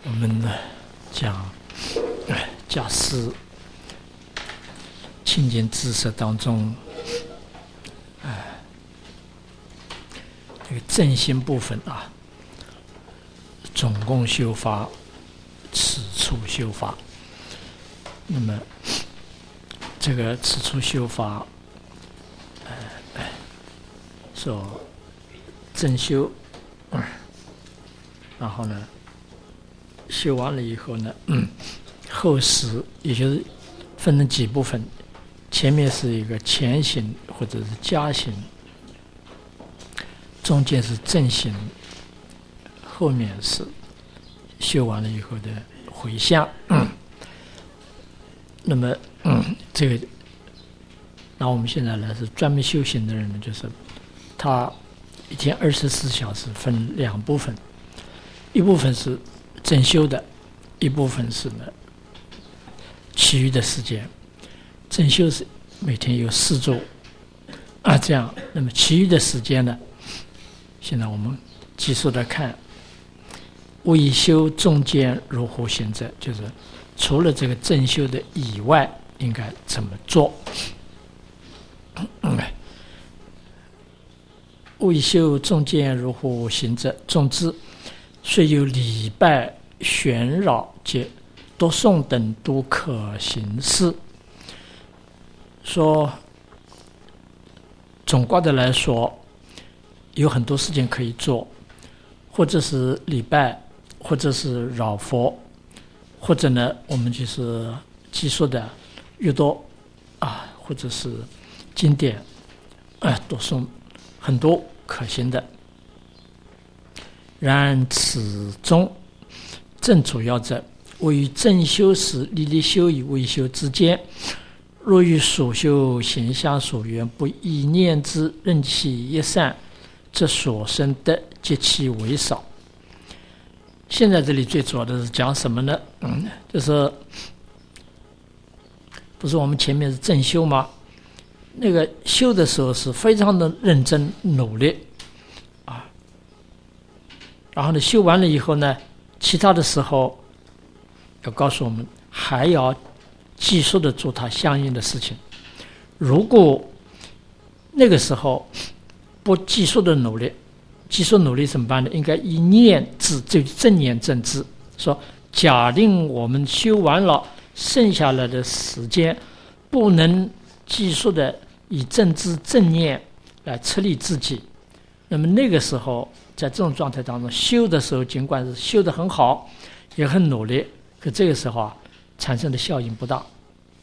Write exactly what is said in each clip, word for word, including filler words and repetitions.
我们呢讲假使清净知识当中，哎，这个正心部分啊，总共修法，此处修法。那么这个此处修法，呃，说正修，嗯，然后呢，修完了以后呢，嗯，后十也就是分成几部分，前面是一个前行或者是加行，中间是正行，后面是修完了以后的回向。嗯，那么，嗯，这个，那我们现在呢是专门修行的人呢，就是他一天二十四小时分两部分，一部分是正修的，一部分是呢其余的时间。正修是每天有四周啊，这样，那么其余的时间呢，现在我们继续的看，为修中间如何行者，就是除了这个正修的以外，应该怎么做？为修中间如何行者，总之，虽有礼拜、旋绕及读诵等都可行事。说总括的来说，有很多事情可以做，或者是礼拜，或者是绕佛，或者呢，我们就是记述的阅读啊，或者是经典啊，读诵很多可行的。然此中正主要者，位于正修时离离修与未修之间，若与所修行相所缘，不依念之，任其一散，则所生得极其为少。现在这里最主要的是讲什么呢？嗯，就是不是我们前面是正修吗？那个修的时候是非常的认真努力啊，然后呢，修完了以后呢，其他的时候要告诉我们，还要继续的做它相应的事情。如果那个时候不继续的努力，继续努力怎么办呢？应该以念智，就正念正知。说假定我们修完了，剩下来的时间不能继续的以正知正念来策立自己，那么那个时候在这种状态当中修的时候，尽管是修得很好，也很努力，可这个时候啊，产生的效应不大。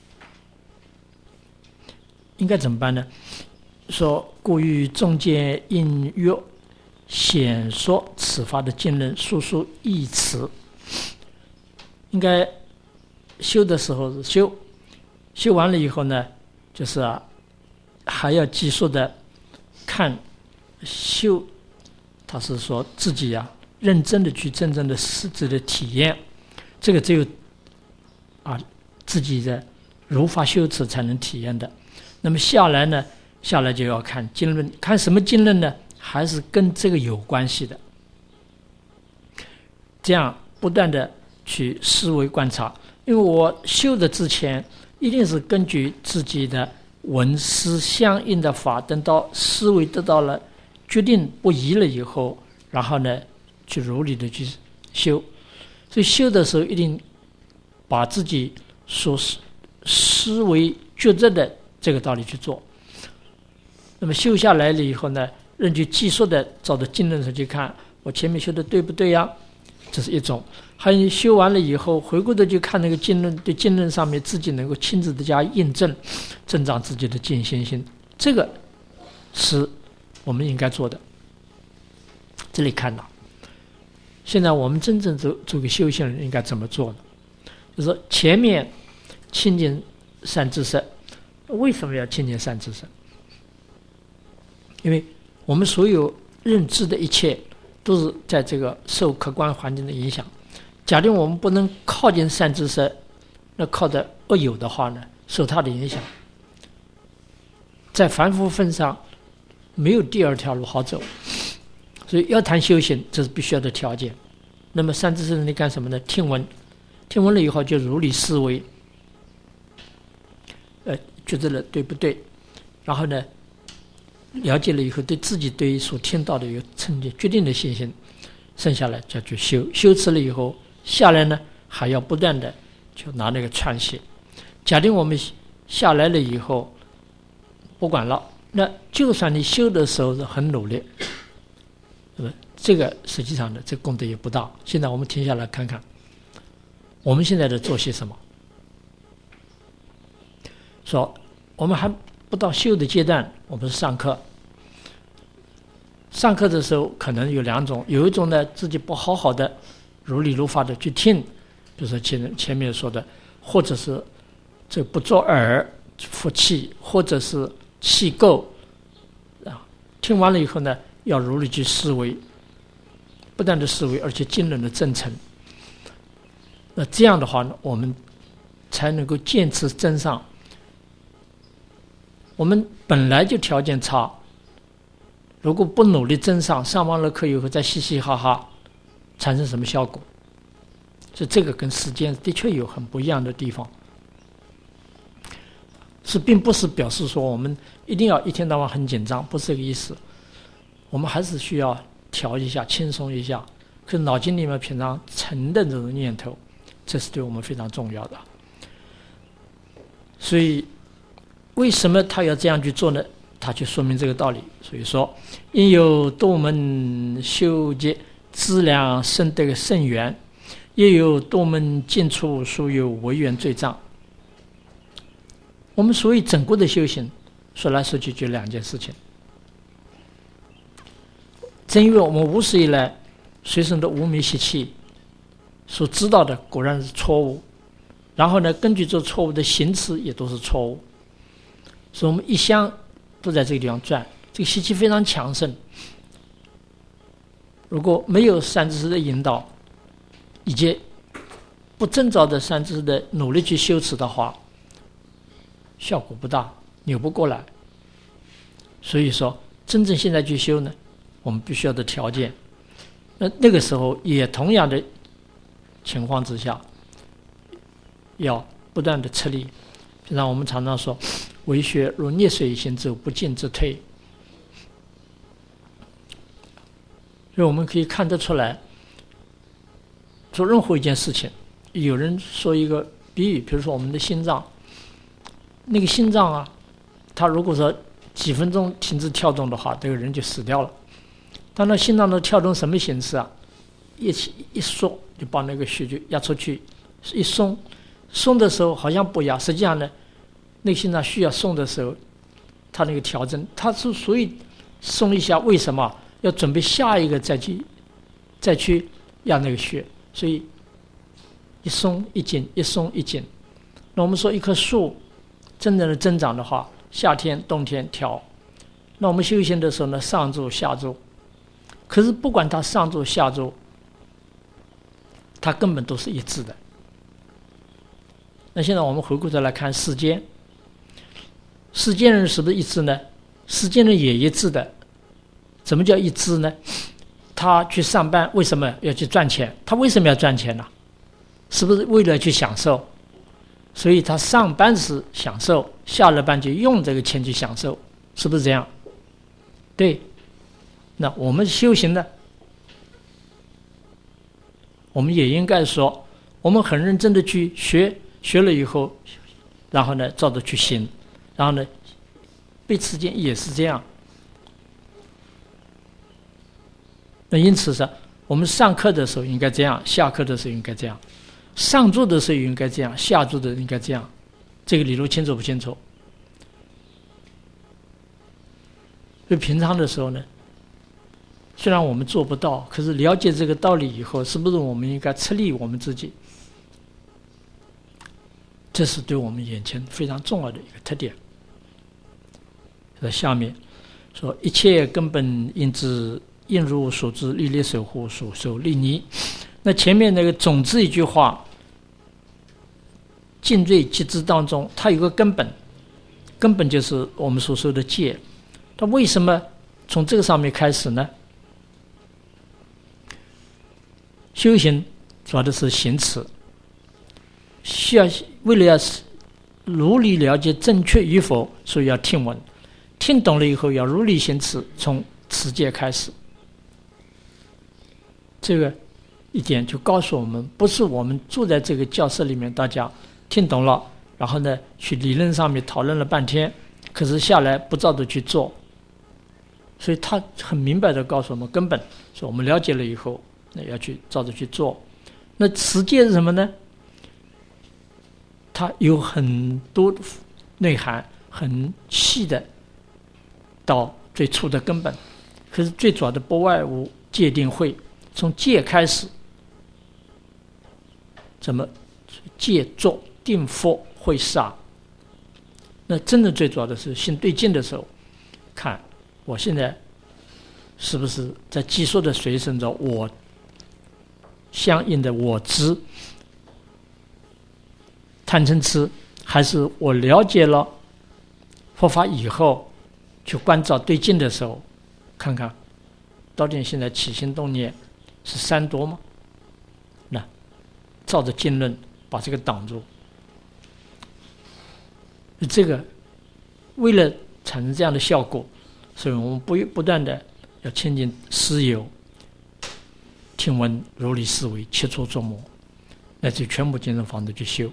应该怎么办呢？说故于中间应约显说此法的经论，述说义词。应该修的时候是修，修完了以后呢，就是啊，还要继续的看修，他是说自己啊，认真的去真正的实质的体验，这个只有啊自己的如法修持才能体验的。那么下来呢，下来就要看经论，看什么经论呢？还是跟这个有关系的。这样不断的去思维观察，因为我修的之前一定是根据自己的闻思相应的法，等到思维得到了决定不疑了以后，然后呢去如理的去修。所以修的时候一定把自己所思维觉知的这个道理去做。那么修下来了以后呢，根据技术的照着经论上去看，我前面修的对不对呀？这是一种。还有修完了以后，回过头去看那个经论，对经论上面自己能够亲自的加印证，增长自己的尽心心，这个是我们应该做的。这里看到，现在我们真正做做个修行人应该怎么做呢？就是说前面亲近善知识，为什么要亲近善知识？因为我们所有认知的一切都是在这个受客观环境的影响。假定我们不能靠近善知识，那靠着恶友的话呢，受他的影响，在凡夫份上没有第二条路好走。所以要谈修行，这是必须要的条件。 那么善知识能力干什么呢？听闻，听闻了以后就如理思维，呃，觉得了对不对？然后呢，了解了以后，对自己对所听到的有成决定的信心，剩下来就去修，修持了以后下来呢，还要不断的就拿那个串习。假定我们下来了以后不管了，那就算你修的时候是很努力，对吧？这个实际上的这功德也不大。现在我们停下来看看，我们现在的做些什么？说我们还不到修的阶段，我们是上课。上课的时候可能有两种，有一种呢自己不好好的如理如法的去听，比如说前前面说的，或者是这不作耳服气，或者是气垢啊。听完了以后呢，要如理去思维，不断的思维，而且尽量的真诚。那这样的话呢，我们才能够坚持真上。我们本来就条件差，如果不努力真上，上完了课以后再嘻嘻哈哈，产生什么效果？所以这个跟实践的确有很不一样的地方。是并不是表示说我们一定要一天到晚很紧张，不是这个意思。我们还是需要调一下，轻松一下。可是脑筋里面平常沉的这种念头，这是对我们非常重要的。所以为什么他要这样去做呢？他就说明这个道理。所以说，因有多门修结资粮生得甚缘，也有多门尽处属有违缘罪障。我们所谓整个的修行，说来说去就两件事情。正因为我们无始以来随身的无明习气所知道的果然是错误，然后呢，根据这错误的行持也都是错误，所以我们一向都在这个地方转，这个习气非常强盛。如果没有善知识的引导，以及不正照的善知识的努力去修持的话，效果不大，扭不过来。所以说真正现在去修呢，我们必须要的条件，那那个时候也同样的情况之下，要不断的吃力。平常我们常常说，为学如逆水行舟，不进则退。所以我们可以看得出来，做任何一件事情，有人说一个比喻，比如说我们的心脏，那个心脏啊，它如果说几分钟停止跳动的话，这个人就死掉了。当那心脏的跳动什么形式啊？一起一缩就把那个血就压出去，一松，松的时候好像不压，实际上呢，那个心脏需要松的时候，它那个调整，它是属于松一下，为什么？要准备下一个再去再去压那个血，所以一松一紧，一松一紧。那我们说一棵树真正的增长的话，夏天冬天调，那我们修行的时候呢，上周下周，可是不管它上周下周，它根本都是一致的。那现在我们回过头来看世间，世间人是不是一致呢？世间人也一致的。什么叫一致呢？他去上班为什么要去赚钱？他为什么要赚钱呢？是不是为了去享受？所以他上班是享受，下了班就用这个钱去享受，是不是这样？对。那我们修行呢，我们也应该说，我们很认真的去学，学了以后，然后呢照着去行，然后呢被持戒也是这样。那因此说，我们上课的时候应该这样，下课的时候应该这样，上座的时候应该这样，下座的应该这样。这个理路清楚不清楚？所以平常的时候呢，虽然我们做不到，可是了解这个道理以后，是不是我们应该吃力我们自己？这是对我们眼前非常重要的一个特点。在下面说，一切根本因之。应如所知，历历守护，所受利益。那前面那个总之一句话，尽罪即知当中，它有个根本，根本就是我们所说的戒。它为什么从这个上面开始呢？ 修行主要的是行持，需要为了要如理了解正确与否，所以要听闻，听懂了以后要如理行持，从持戒开始。这个一点就告诉我们，不是我们坐在这个教室里面，大家听懂了，然后呢去理论上面讨论了半天，可是下来不照着去做。所以他很明白的告诉我们根本，说我们了解了以后，那要去照着去做。那持戒是什么呢？它有很多内涵，很细的到最初的根本。可是最主要的不外乎戒定慧，从戒开始，怎么戒作定佛慧杀。那真的最主要的是心对境的时候，看我现在是不是在记述的随身着我相应的我知贪嗔痴，还是我了解了佛法以后去关照对境的时候，看看到底现在起心动念是三多吗？那照着经论把这个挡住。这个为了产生这样的效果，所以我们不不断的要亲近师友，听闻如理思维，切磋琢磨，那就全部精神方子去修。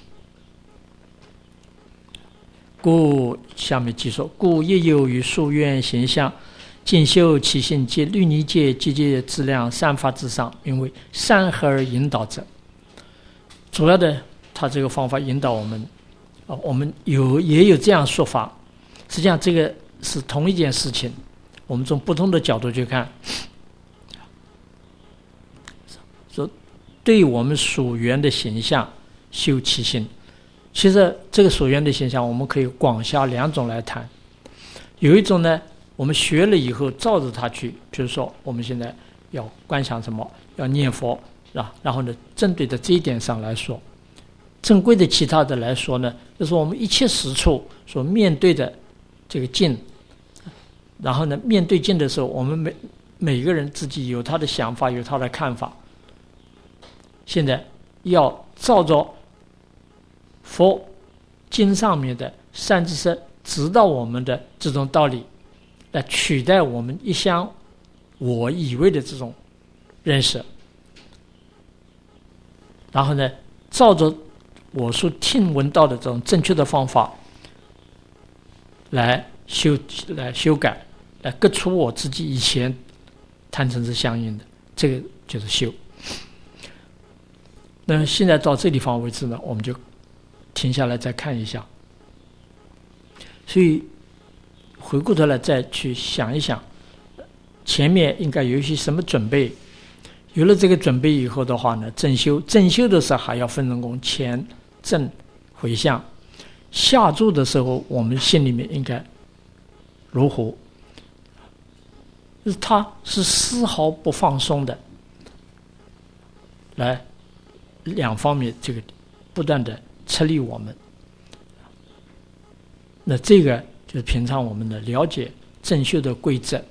故下面记说，故亦有于夙愿行相进修起信戒律尼戒积戒质量三法之上，名为三合而引导者。主要的他这个方法引导我们，啊，我们有也有这样说法，实际上这个是同一件事情，我们从不同的角度去看，说对我们属缘的形象修其心。其实这个属缘的形象我们可以广下两种来谈。有一种呢，我们学了以后照着它去，比如说我们现在要观想什么，要念佛，啊，然后呢针对的这一点上来说，正规的其他的来说呢，就是我们一切时处所面对的这个境，然后呢面对境的时候，我们每每个人自己有他的想法，有他的看法，现在要照着佛经上面的善知识指导我们的这种道理，来取代我们一向我以为的这种认识，然后呢照着我所听闻到的这种正确的方法来修来修改，来革除我自己以前贪嗔痴相应的，这个就是修。那现在到这地方为止呢，我们就停下来再看一下。所以回过头来再去想一想，前面应该有一些什么准备。有了这个准备以后的话呢，正修正修的时候还要分成功前正回向，下注的时候我们心里面应该如何，它是丝毫不放松的，来两方面这个不断的策励我们。那这个就是平常我们的了解正修的规则。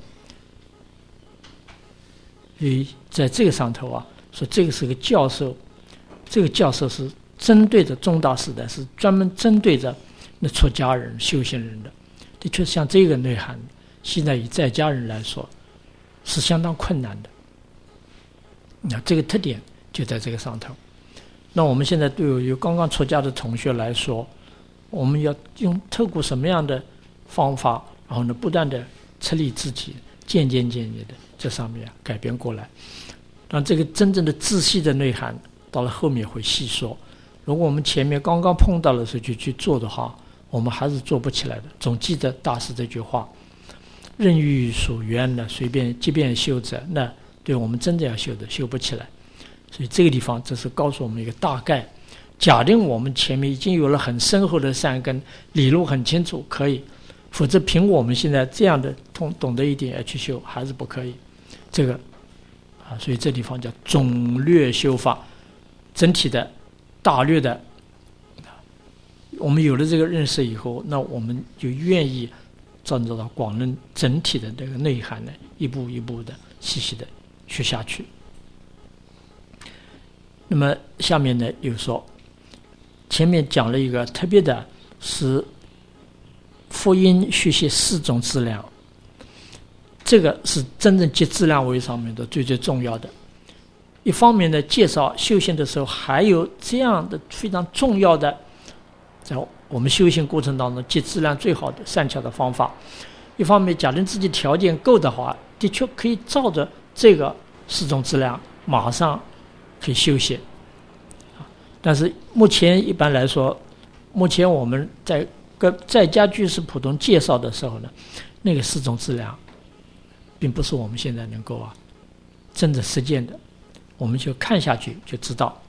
所以在这个上头啊，说这个是个教授，这个教授是针对着中大时代，是专门针对着那出家人修行人的。的确像这个内涵，现在以在家人来说是相当困难的。那这个特点就在这个上头。那我们现在对于刚刚出家的同学来说，我们要用透过什么样的方法，然后呢不断的策励自己，渐渐渐渐的这上面改变过来。但这个真正的仔细的内涵到了后面会细说。如果我们前面刚刚碰到的时候就去做的话，我们还是做不起来的。总记得大师这句话，任欲所愿呢，随便即便修者，那对我们真的要修的修不起来。所以这个地方这是告诉我们一个大概。假定我们前面已经有了很深厚的善根，理路很清楚，可以；否则凭我们现在这样的懂懂得一点要去修，还是不可以。这个啊，所以这地方叫总略修法，整体的、大略的。我们有了这个认识以后，那我们就愿意照着到广论整体的这个内涵呢，一步一步的、细细的学下去。 那么下面呢又说，前面讲了一个特别的是福音学习四种质量，这个是真正接质量位上面的最最重要的。一方面呢，介绍修行的时候还有这样的非常重要的，在我们修行过程当中接质量最好的善巧的方法。一方面，假如自己条件够的话，的确可以照着这个四种质量马上可以修行。但是目前一般来说，目前我们在跟在家居士普通介绍的时候呢，那个四种质量并不是我们现在能够啊真的实践的，我们就看下去就知道。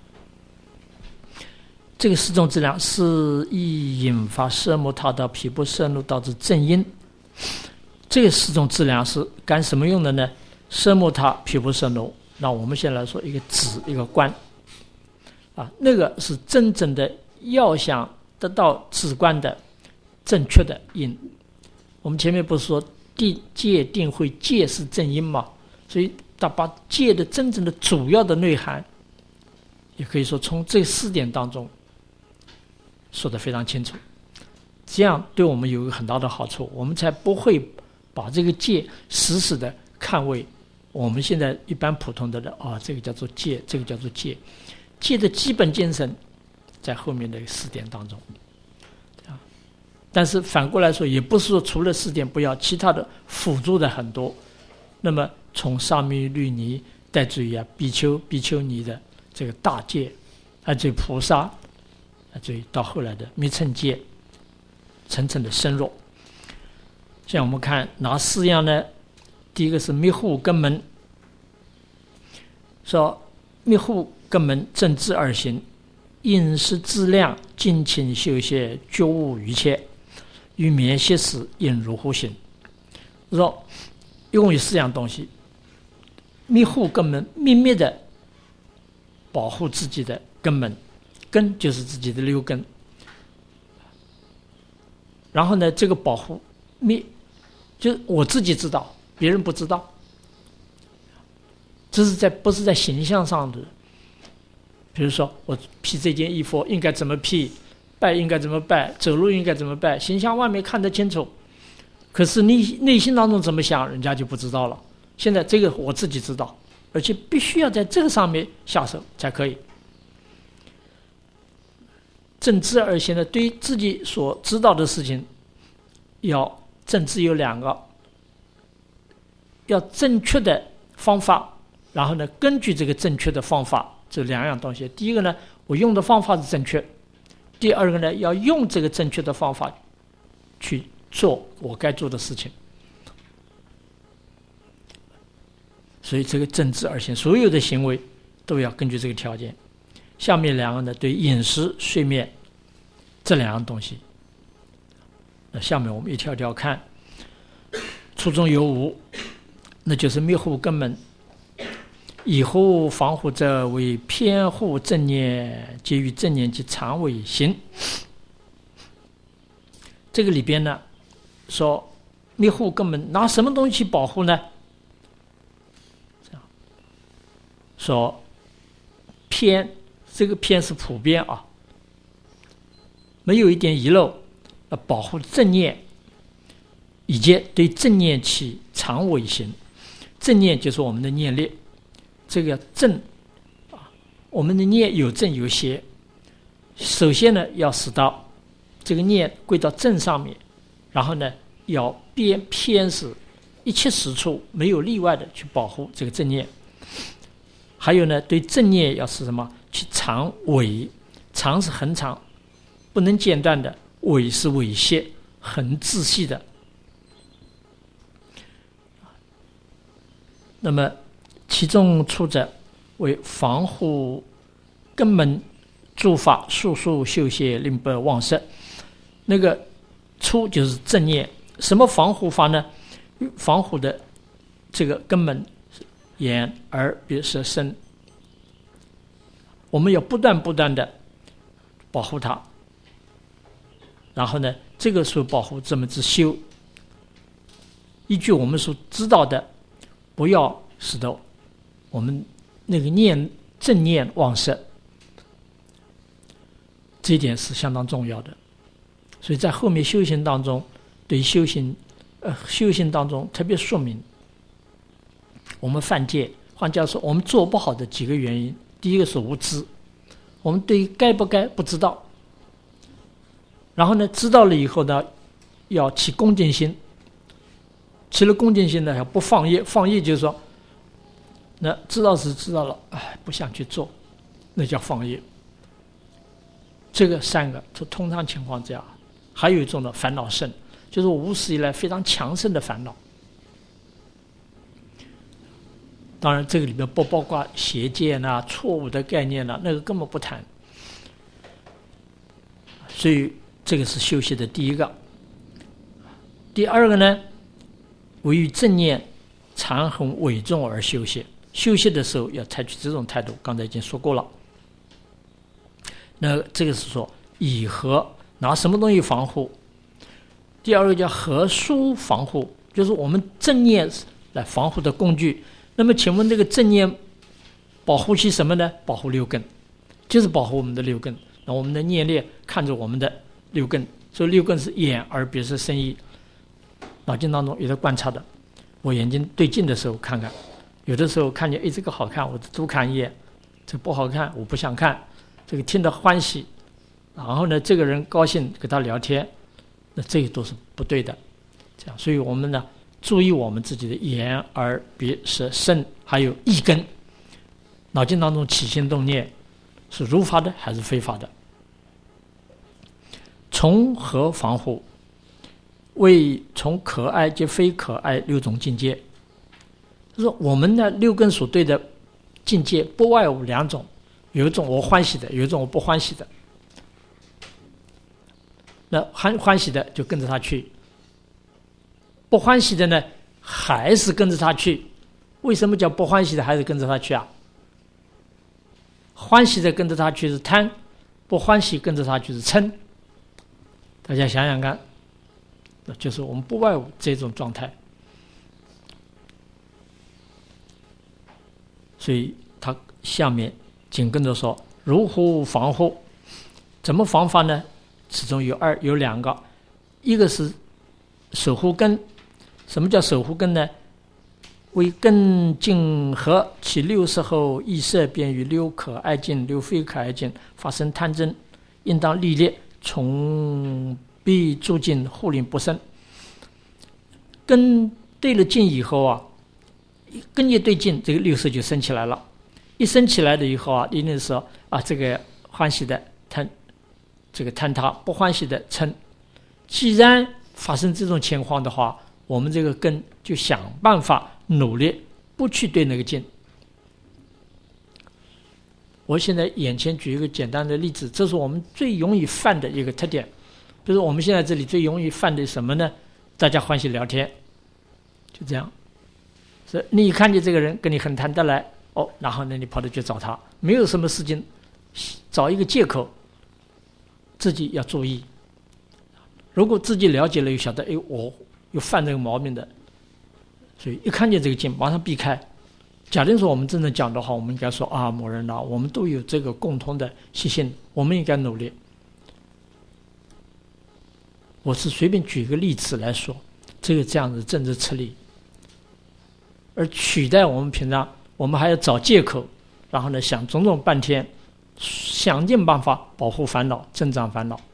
这个四种质量是以引发色目他到毗婆舍怒导致正因。这个四种质量是干什么用的呢？色目他毗婆舍怒，那我们先来说一个止一个观啊，那个是真正的要想得到止观的正确的因。我们前面不是说定戒定慧戒是正因嘛，所以他把戒的真正的主要的内涵，也可以说从这四点当中说得非常清楚，这样对我们有一个很大的好处，我们才不会把这个戒死死的看为我们现在一般普通的人啊，这个叫做戒，这个叫做戒。戒的基本精神在后面的四点当中啊。但是反过来说，也不是说除了四点不要，其他的辅助的很多。那么从沙弥律尼乃至于啊比丘比丘尼的这个大戒，乃至于菩萨，乃至于到后来的密乘戒，层层的深入。像我们看哪四样呢？第一个是密护根门，说密护根门正知而行，饮食质量，精勤修学，觉悟一切，于眠息时应如乎行。说一共有四样东西，密护根门，秘密的保护自己的根门，根就是自己的六根。然后呢，这个保护密就是我自己知道，别人不知道，这是在不是在形象上的。比如说我披这件衣服应该怎么披，拜应该怎么拜，走路应该怎么拜，形象外面看得清楚，可是内内心当中怎么想，人家就不知道了。现在这个我自己知道，而且必须要在这个上面下手才可以。正知而行的，对于自己所知道的事情，要正知有两个，要正确的方法，然后呢，根据这个正确的方法，这两样东西。第一个呢，我用的方法是正确；第二个呢，要用这个正确的方法去做我该做的事情。所以这个正知而行，所有的行为都要根据这个条件。下面两个呢，对饮食、睡眠这两样东西。那下面我们一条条看，初中有五，那就是密护根门。以后防护者为偏护正念，皆于正念及常为行。这个里边呢，说密护根门，拿什么东西保护呢？这样说偏，这个偏是普遍啊，没有一点遗漏，呃，保护正念，以及对正念起常为行。正念就是我们的念力，这个正啊，我们的念有正有邪。首先呢，要使到这个念归到正上面，然后呢，要偏偏使一切时处没有例外的去保护这个正念。还有呢，对正念要是什么？去常维，常是恒常，不能间断的；维是维系，很仔细的。那么其中出者为防护根门诸法速速修习，令不忘失。那个出就是正念，什么防护法呢？防护的这个根本眼耳鼻舌身，我们要不断不断的保护它。然后呢，这个时候保护怎么去修？依据我们所知道的，不要使得我们那个念正念忘失， 这一点是相当重要的。所以在后面修行当中，对修行呃修行当中特别说明我们犯戒，换句话说，我们做不好的几个原因。第一个是无知，我们对于该不该不知道，然后呢，知道了以后呢，要起恭敬心，起了恭敬心呢，要不放逸。放逸就是说，那知道是知道了，哎，不想去做，那叫放逸。这个三个，就通常情况这样。还有一种呢，烦恼盛，就是我无始以来非常强盛的烦恼。当然，这个里面不包括邪见呐、错误的概念呐、那个根本不谈。所以这个是修习的第一个。第二个呢，为于正念常恒伪重而修习。修习的时候要采取这种态度，刚才已经说过了。那这个是说以和拿什么东西防护。第二个叫合疏防护，就是我们正念来防护的工具。那么请问这个正念保护些什么呢？保护六根，就是保护我们的六根。那我们的念力看着我们的六根，所以六根是眼耳鼻舌身意。脑筋当中有的观察的，我眼睛对镜的时候看看，有的时候看见哎这个好看，我多看一眼；这个不好看，我不想看。这个听得欢喜，然后呢，这个人高兴跟他聊天，那这个都是不对的。这样，所以我们呢，注意我们自己的眼耳鼻舌身还有意根，脑筋当中起心动念是如法的还是非法的？从何防护？为从可爱及非可爱六种境界。就是我们的六根所对的境界不外乎两种，有一种我欢喜的，有一种我不欢喜的。那欢欢喜的就跟着他去，不欢喜的呢还是跟着他去。为什么叫不欢喜的还是跟着他去啊？欢喜的跟着他去是贪，不欢喜跟着他去是嗔。大家想想看，就是我们不外乎这种状态。所以他下面紧跟着说如何防护。怎么防法呢？其中有二有两个，一个是守护根。什么叫守护根呢？为根净合，其六识后意识便于六可爱境、六非可爱境发生贪嗔，应当历练，从必诸境护令不生。根对了境以后啊，根一对境，这个六识就升起来了。一升起来了以后啊，一定是说啊，这个欢喜的贪，这个贪他；不欢喜的嗔。既然发生这种情况的话，我们这个根就想办法努力不去对那个境。我现在眼前举一个简单的例子，这是我们最容易犯的一个特点。就是我们现在这里最容易犯的什么呢？大家欢喜聊天，就这样。是你看见这个人跟你很谈得来，哦，然后呢你跑着去找他，没有什么事情，找一个借口，自己要注意。如果自己了解了，又晓得哎，我有犯这个毛病的，所以一看见这个境，马上避开。假定说我们真正讲的话，我们应该说啊，某人呐，我们都有这个共同的习性，我们应该努力。我是随便举一个例子来说，这个这样的政治策略，而取代我们平常，我们还要找借口，然后呢想种种半天，想尽办法保护烦恼、增长烦恼，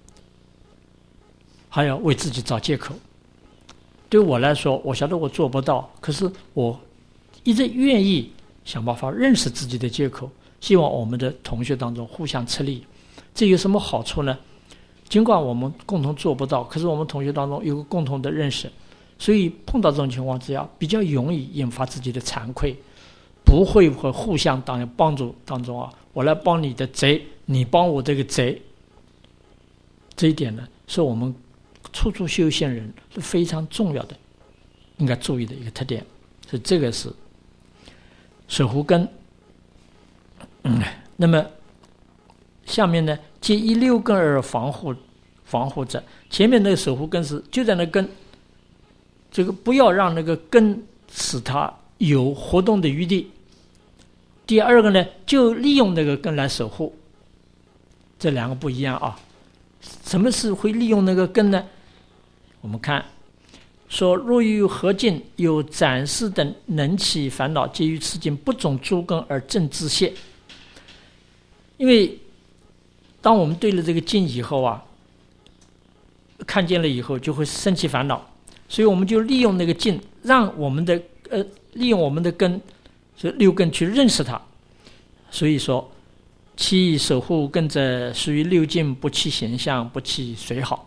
还要为自己找借口。对我来说，我晓得我做不到，可是我一直愿意想办法认识自己的借口，希望我们的同学当中互相吃力。这有什么好处呢？尽管我们共同做不到，可是我们同学当中有个共同的认识，所以碰到这种情况之下，比较容易引发自己的惭愧，不会和互相当帮助当中啊，我来帮你的贼，你帮我这个贼。这一点呢，是我们处处修行人是非常重要的，应该注意的一个特点。所以这个是守护根。嗯，那么下面呢，借一六根而防护防护者。前面那个守护根是就在那根，这个不要让那个根使它有活动的余地。第二个呢，就利用那个根来守护。 这两个不一样啊。什么是会利用那个根呢？我们看说，若于何境有展示等能起烦恼，皆于此境不种诸根而正自谢。因为当我们对了这个境以后啊，看见了以后就会生起烦恼，所以我们就利用那个境，让我们的呃利用我们的根，这六根去认识它。所以说，其守护根者，属于六境，不起形象，不起随好。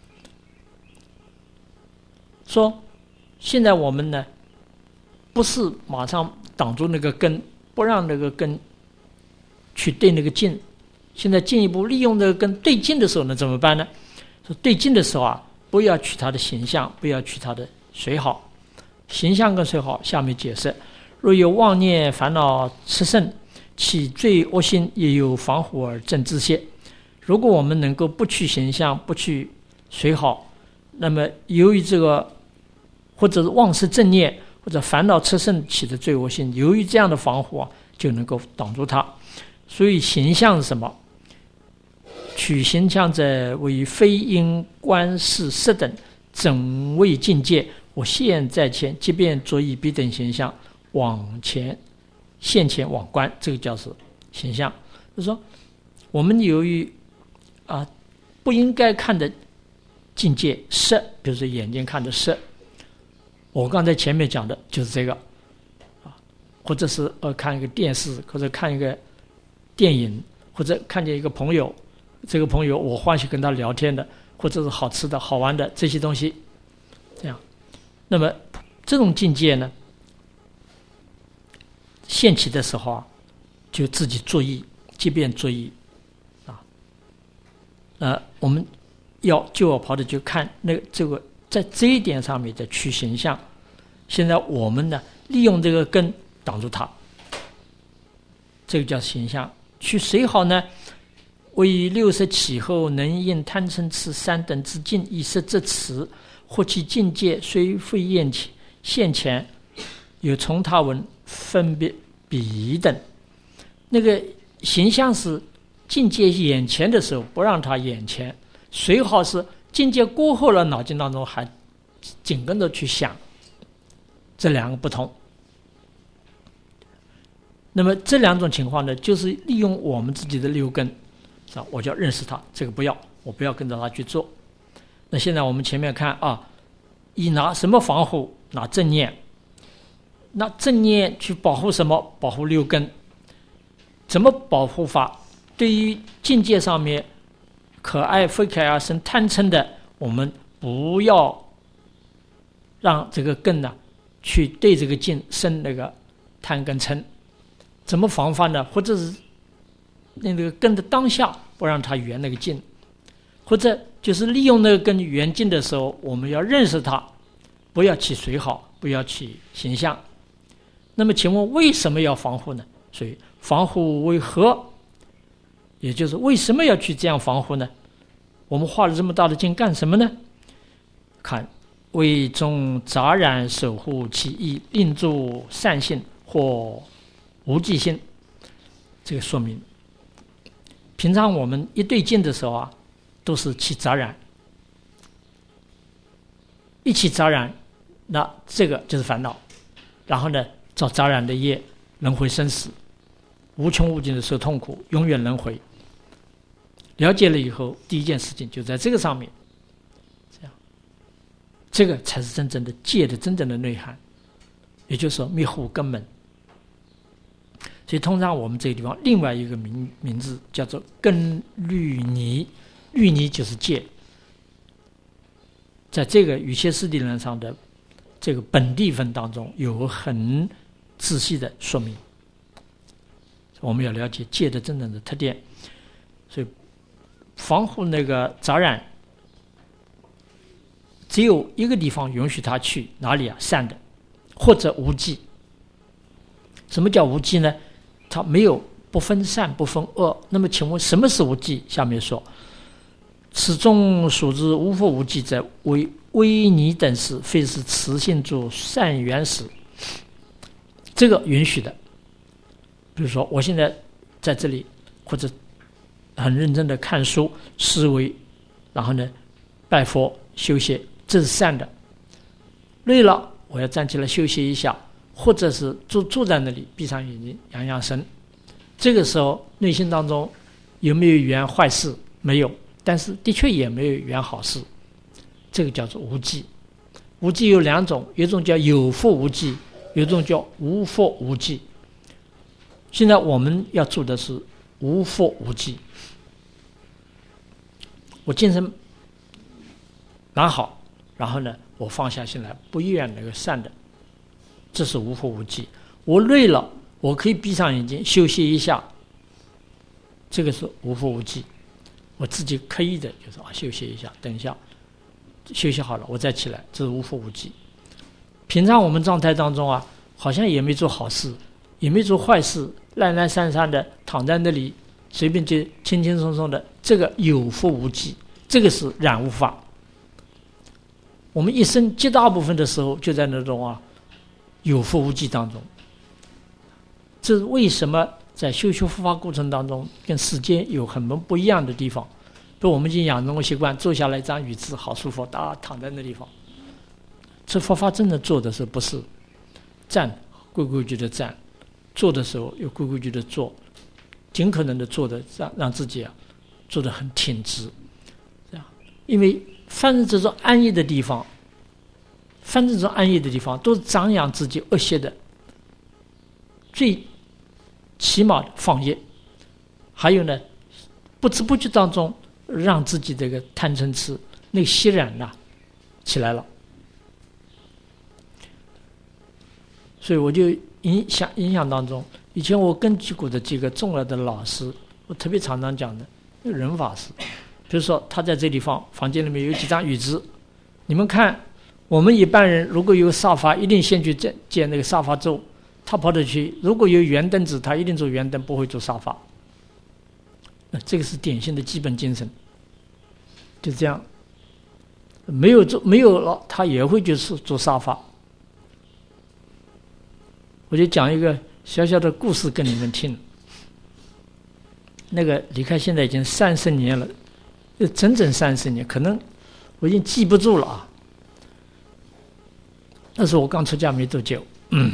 说现在我们呢，不是马上挡住那个根，不让那个根去对那个境。现在进一步利用这个根对境的时候呢，怎么办呢？说对境的时候啊，不要取它的形象，不要取它的随好。形象跟随好，下面解释：若有妄念烦恼炽盛，起罪恶心，也有防护而正自谢。如果我们能够不去形象，不去随好，那么由于这个或者是妄是正念，或者烦恼炽盛起的罪恶心，由于这样的防护啊，就能够挡住它。所以形象是什么？取形象者，为非因观世色等，整为境界。我现在前，即便着以彼等形象，往前现前往观，这个叫是形象。就是说，我们由于啊不应该看的境界色，比如说眼睛看的色，我刚才前面讲的就是这个啊，或者是呃看一个电视，或者看一个电影，或者看见一个朋友，这个朋友我欢喜跟他聊天的，或者是好吃的好玩的这些东西，这样，那么这种境界呢，现起的时候啊，就自己注意，即便注意啊，呃，我们要就要跑的就看那个这个在这一点上面的取形象。现在我们呢，利用这个根挡住它，这个叫形象。取随好呢？为六识起后，能应贪嗔痴三等之境，以色这词，或其境界虽非现前，现前有从他文分别彼等。那个形象是境界眼前的时候不让他眼前，随好是境界过后了，脑筋当中还紧跟着去想，这两个不同。那么这两种情况呢，就是利用我们自己的六根，我就要认识它，这个不要，我不要跟着它去做。那现在我们前面看啊，以拿什么防护？拿正念。那正念去保护什么？保护六根。怎么保护法？对于境界上面可爱非可爱而生贪嗔的，我们不要让这个根呢去对这个境生那个贪跟嗔。怎么防范呢？或者是那个根的当下不让它圆那个境，或者就是利用那个根圆境的时候，我们要认识它，不要起随好，不要起形象。那么请问为什么要防护呢？所以防护为何？也就是为什么要去这样防护呢？我们画了这么大的境干什么呢？看为众杂染守护其意，令助善性或无记性。这个说明平常我们一对境的时候啊，都是起杂染，一起杂染，那这个就是烦恼，然后呢造杂染的业，轮回生死，无穷无尽的受痛苦，永远轮回。了解了以后，第一件事情就在这个上面，这样，这个才是真正的戒的真正的内涵，也就是说灭护根本。所以通常我们这个地方另外一个名名字叫做根律尼，律尼就是戒。在这个语切释地论上的这个本地分当中有很仔细的说明，我们要了解戒的真正的特点。所以防护那个杂染，只有一个地方允许他去，哪里啊？善的，或者无记。什么叫无记呢？它没有不分善不分恶。那么请问什么是无记？下面说，此中属之无复无记者，为威尼等事，非是慈性主善缘时。这个允许的。比如说我现在在这里，或者很认真的看书思维，然后呢拜佛修习，这是善的。累了我要站起来休息一下，或者是坐坐在那里闭上眼睛养养神。这个时候内心当中有没有缘坏事？没有，但是的确也没有缘好事，这个叫做无记。无记有两种，一种叫有覆无记，有一种叫无覆无记。现在我们要做的是无覆无记。我精神蛮好，然后呢我放下心来，不怨那个善的，这是无覆无记。我累了我可以闭上眼睛休息一下，这个是无覆无记。我自己刻意的就是啊休息一下，等一下休息好了我再起来，这是无覆无记。平常我们状态当中啊，好像也没做好事，也没做坏事，懒懒散散的躺在那里，随便就轻轻松松的，这个有覆无记，这个是染污法。我们一生极大部分的时候就在那种啊有覆无记当中。这是为什么在修修复法过程当中跟世间有很不一样的地方。比如我们已经养成了习惯，坐下来一张椅子好舒服，大家躺在那地方，这佛法真的做的是不是站规规矩矩的站，做的时候又规规矩矩的做，尽可能的做的让让自己啊做得很挺直，这样。因为凡是这种安逸的地方，凡是这种安逸的地方，都是长养自己恶习的最起码的放业。还有呢，不知不觉当中让自己这个贪嗔痴那个习染呐、啊、起来了。所以我就影响影响当中，以前我根据过的几个重要的老师，我特别常常讲的人法师。比如说他在这地方房间里面有几张椅子，你们看我们一般人如果有沙发一定先去建建那个沙发座，他跑得去，如果有圆凳子他一定坐圆凳，不会坐沙发。那这个是典型的基本精神，就这样。没有坐没有了他也会就是坐沙发。我就讲一个小小的故事跟你们听。那个离开现在已经三十年了，整整三十年，可能我已经记不住了啊。那时候我刚出家没多久，嗯，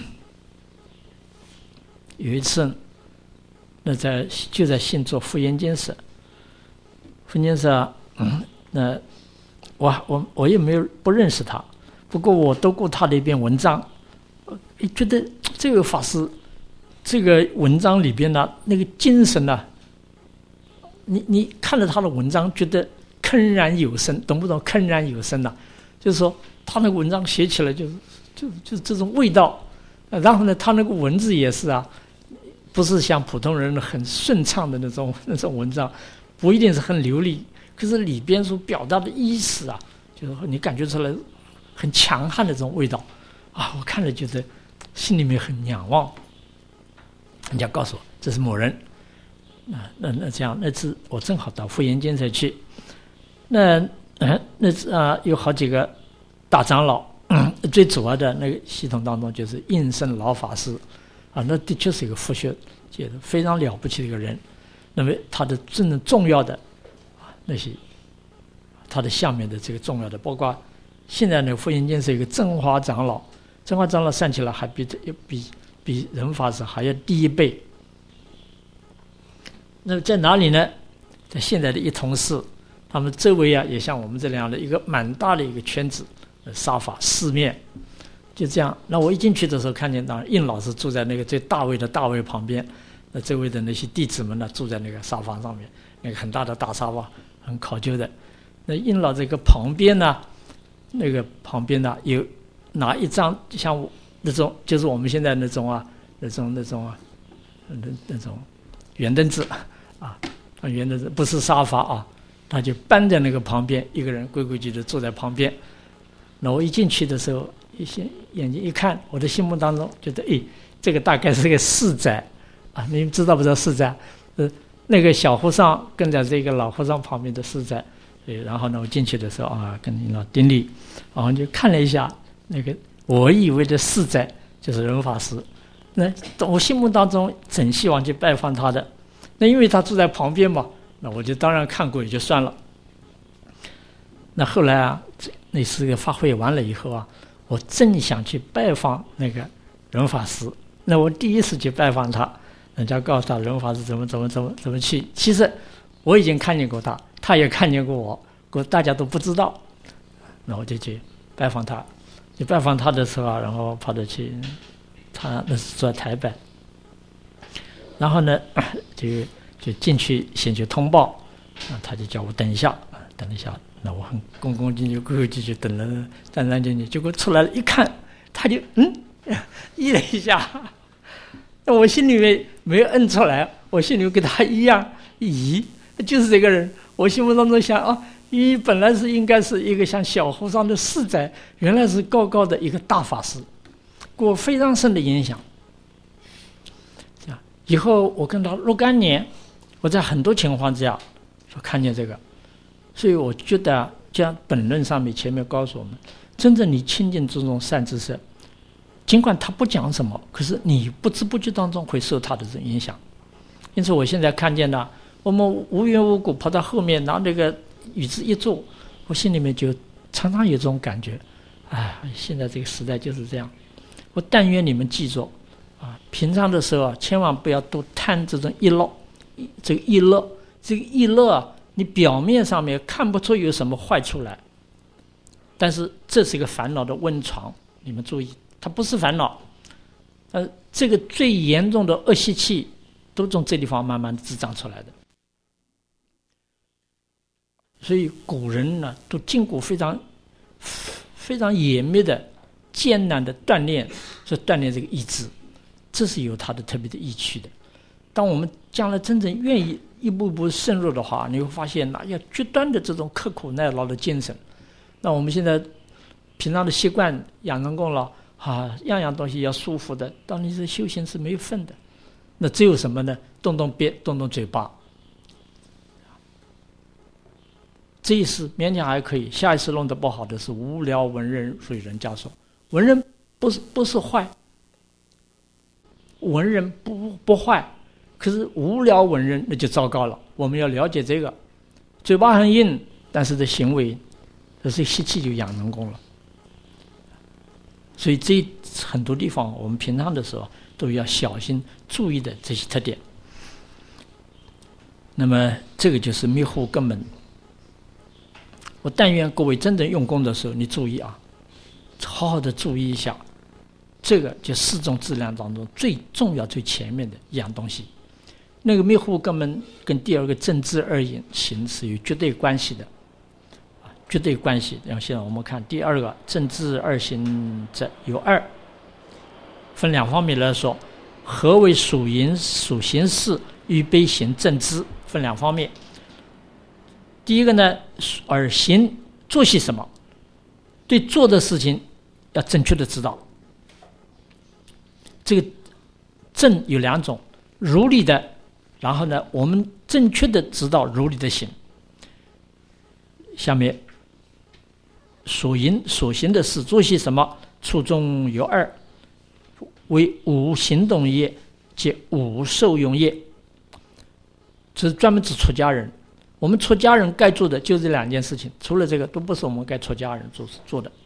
有一次，那在就在信做福严监舍，福严监舍，嗯，那我我我也没有不认识他，不过我读过他的一篇文章，觉得这个法师这个文章里边呢，那个精神呢、啊，你你看了他的文章，觉得铿然有声，懂不懂？铿然有声呐、啊，就是说他那个文章写起来就是就就是这种味道，然后呢，他那个文字也是啊，不是像普通人很顺畅的那种那种文章，不一定是很流利，可是里边所表达的意思啊，就是你感觉出来很强悍的这种味道啊，我看了觉得心里面很仰望。人家告诉我这是某人，啊，那那这样，那次我正好到福严监舍去，那嗯，那次啊有好几个大长老，嗯、最主要的那个系统当中就是应圣老法师，啊，那的确是一个佛学界的非常了不起的一个人。那么他的真正重要的啊那些，他的下面的这个重要的，包括现在呢福严监舍一个真华长老，真华长老算起来还比这比比人法师还要低一倍。那在哪里呢？在现在的一同寺，他们周围啊也像我们这样的一个蛮大的一个圈子，沙发四面，就这样。那我一进去的时候，看见当然应老师住在那个最大位的大位旁边，那周围的那些弟子们呢住在那个沙发上面，那个很大的大沙发，很考究的。那应老这个旁边呢，那个旁边呢有拿一张像我那种，就是我们现在那种啊，那种那种啊，那那种圆凳子啊，圆凳子不是沙发啊，他就搬在那个旁边，一个人规规矩矩坐在旁边。那我一进去的时候，一先眼睛一看，我的心目当中觉得，哎，这个大概是个寺宅啊，你们知道不知道寺宅？呃，那个小和尚跟在这个老和尚旁边的寺宅。对，然后呢，我进去的时候啊，跟你老顶礼，然后就看了一下那个，我以为的寺宅就是仁法师，那我心目当中真希望去拜访他的，那因为他住在旁边嘛， 那我就当然看过也就算了。那后来啊，那次个法会完了以后啊，我正想去拜访那个仁法师，那我第一次去拜访他，人家告诉他仁法师怎么怎么怎么怎么去，其实我已经看见过他，他也看见过我，我大家都不知道。那我就去拜访他，去拜访他的时候啊，然后跑着去，他那是住在台北，然后呢就就进去先去通报，啊，他就叫我等一下，等一下。那我很恭恭敬敬、恭恭敬敬等了，战战兢兢，结果出来了，一看，他就嗯，咦了一下，那我心里面没有摁出来，我心里面跟他一样，咦，就是这个人。我心目当中想啊，咦，本来是应该是一个像小和尚的世宅，原来是高高的一个大法师，给我非常深的影响。以后我跟他若干年，我在很多情况之下就看见这个。所以我觉得啊，像本论上面前面告诉我们，真正你亲近这种善知识，尽管他不讲什么，可是你不知不觉当中会受他的这种影响。因此我现在看见了，我们无缘无故跑到后面拿那个椅子一坐，我心里面就常常有这种感觉，哎，现在这个时代就是这样。我但愿你们记住啊，平常的时候啊，千万不要多贪这种一乐，这个一乐，这个一乐啊，你表面上面看不出有什么坏处来，但是这是一个烦恼的温床，你们注意，它不是烦恼，呃，这个最严重的恶习气都从这地方慢慢滋长出来的。所以古人呢，都经过非常非常严密的、艰难的锻炼，是锻炼这个意志，这是有它的特别的意趣的。当我们将来真正愿意一步步深入的话，你会发现那要绝端的这种刻苦耐劳的精神。那我们现在平常的习惯养成功了啊，样样东西要舒服的，当你是修行是没有份的。那只有什么呢？动动鼻，动动嘴巴。这一次勉强还可以，下一次弄得不好的是无聊文人所以人家说，文人不是不是坏，文人不不坏。可是无聊文人那就糟糕了，我们要了解这个，嘴巴很硬，但是这行为，这是习气就养成功了。所以这很多地方我们平常的时候都要小心注意的这些特点。那么这个就是密护根本。我但愿各位真正用功的时候，你注意啊，好好的注意一下，这个就四种质量当中最重要、最前面的一样东西。那个密护根本跟第二个正知二行是有绝对关系的，绝对关系。然后现在我们看第二个正知二行者有二，分两方面来说。何为属淫属行事与悲行正知？分两方面。第一个呢，而行做些什么，对做的事情要正确的知道。这个正有两种，如理的。然后呢，我们正确的知道如理的行。下面所行所行的事做些什么？初中有二，为无行动业及无受用业。这是专门指出家人。我们出家人该做的就这两件事情，除了这个都不是我们该出家人做做的。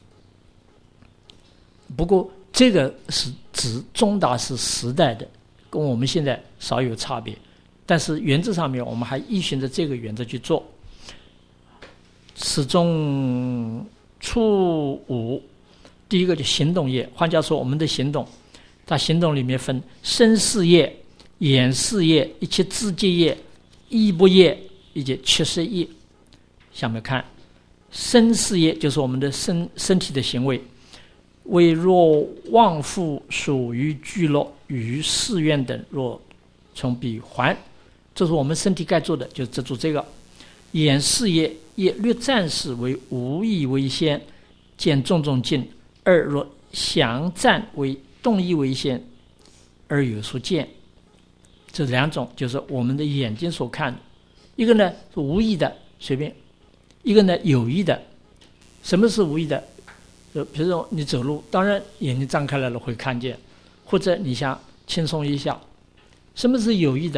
不过这个是指中大师时代的，跟我们现在少有差别，但是原则上面我们还依循着这个原则去做。始终初五，第一个就行动业，换句话说，我们的行动，它行动里面分身事业、眼事业、一切知觉业、意不业以及七识业。下面看身事业，就是我们的身身体的行为。为若妄复属于聚落与寺院等，若从彼还，这是我们身体该做的，就只做这个。眼事业也略暂时为无意为先，见种种境；二若详暂为动意为先，而有所见。这两种就是我们的眼睛所看的，一个呢是无意的，随便；一个呢有意的。什么是无意的？就比如说你走路，当然眼睛张开来了会看见，或者你想轻松一下。什么是有意的？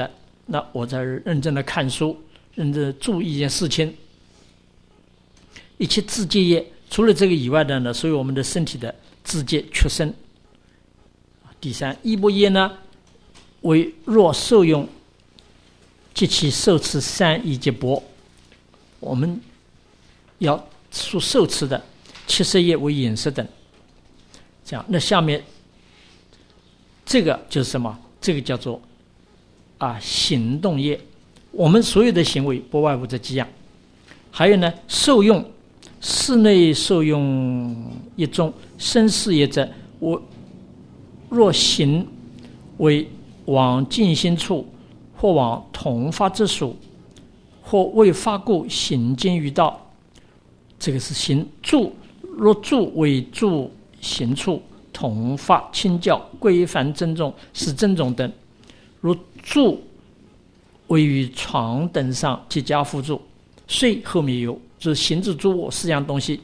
那我在认真的看书，认真地注意一件事情。一切自戒业，除了这个以外的呢，所有我们的身体的自戒确身。第三，衣钵业呢，为若受用，及其受持三衣及钵。我们要所受持的七十业为饮食等。这样，那下面这个就是什么？这个叫做啊行动业。我们所有的行为不外乎这几样。还有呢，受用，室内受用一种，身事业者，我若行为往静心处，或往同发之属，或为发故行经于道，这个是行。住，若住为住行处，同发清教，规范珍重，是珍重等。如住为于床等上及家辅助，睡后面有，就是行之诸卧四样东西。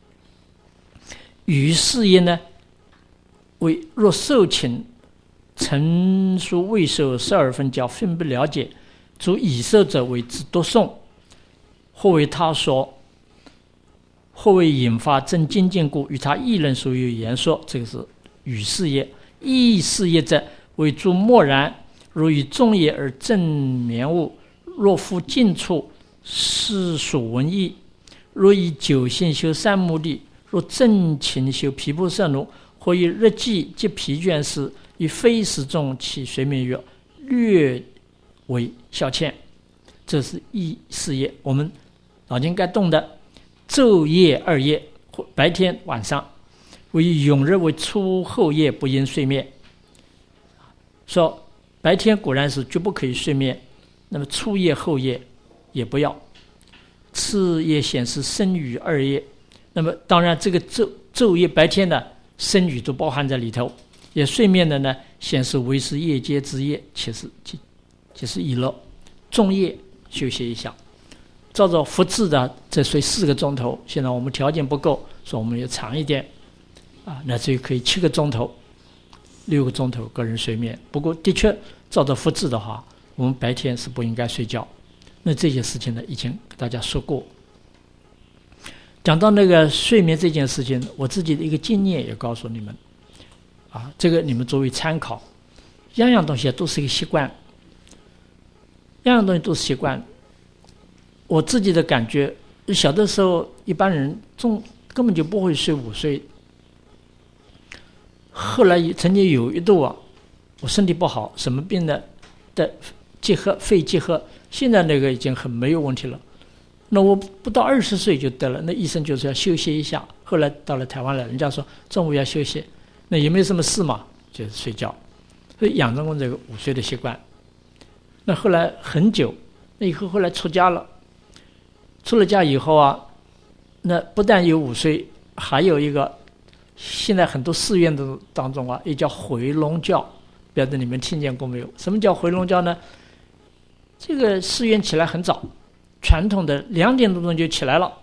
于事业呢，为若受请陈述未受十二分教，分不了解，主已受者为之读诵，或为他说，或为引发真精进故，与他一人所有言说，这个是语事业。意事业者，为诸默然，如于众业而正眠悟，若复近处，是属文艺；若以九性修三目的，若正勤修毗婆舍奴，或以日记及疲倦时，以非时中起睡眠乐，略为消遣。这是意事业。我们脑筋该动的昼夜二夜，白天晚上，为永日为初后夜不应睡眠。说白天果然是绝不可以睡眠，那么初夜后夜也不要。次夜显示生语二夜，那么当然这个昼昼夜白天的生语都包含在里头。也睡眠的呢，显示为是夜间之夜，且是且是娱乐。中夜休息一下，照着佛制的再睡四个钟头。现在我们条件不够，所以我们要长一点啊，那就可以七个钟头、六个钟头个人睡眠。不过的确照着佛制的话，我们白天是不应该睡觉。那这些事情呢，以前给大家说过。讲到那个睡眠这件事情，我自己的一个经验也告诉你们啊，这个你们作为参考。样样东西都是一个习惯，样样东西都是习惯。我自己的感觉，小的时候一般人中根本就不会睡午睡。后来曾经有一度啊，我身体不好，什么病呢？的结核、肺结核，现在那个已经很没有问题了。那我不到二十岁就得了，那医生就说要休息一下。后来到了台湾来，人家说中午要休息，那也没有什么事嘛，就是睡觉，所以养成过这个午睡的习惯。那后来很久，那以后后来出家了，出了家以后啊，那不但有午睡，还有一个，现在很多寺院的当中啊，也叫回笼觉，不晓得你们听见过没有？什么叫回笼觉呢？这个寺院起来很早，传统的两点多钟就起来了。